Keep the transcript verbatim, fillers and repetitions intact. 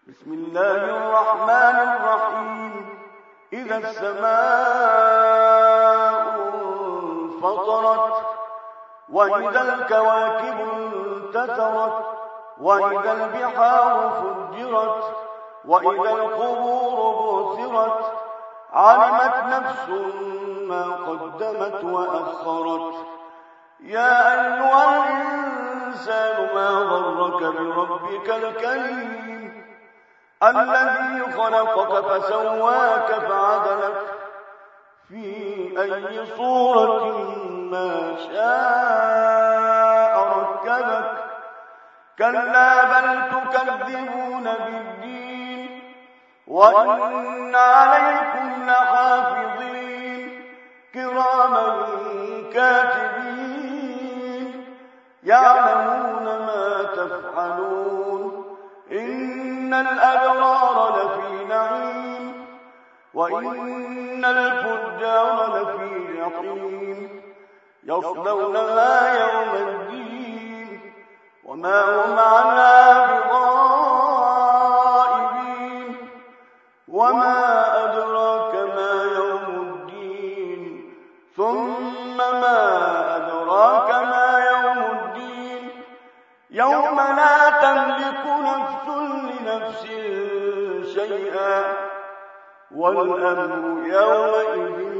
بسم الله الرحمن الرحيم. إذا السماء انفطرت وإذا الكواكب انتثرت وإذا البحار فجرت وإذا القبور بعثرت علمت نفس ما قدمت وأخرت. يا أيها الإنسان ما غرك بربك الكريم الذي خلقك فسواك فعدلك في أي صورة ما شاء ركبك. كلا بل تكذبون بالدين وإن عليكم لحافظين كراما كاتبين يعلمون ما تفعلون. إن الأبرار لفي نعيم وإن الفجار لفي جحيم يصلونها يوم الدين وما هم عنها بغائبين. وما أدراك ما يوم الدين ثم ما أدراك ما يوم الدين يوم لا تملك نفس لنفس شيئا والأمر يومئذ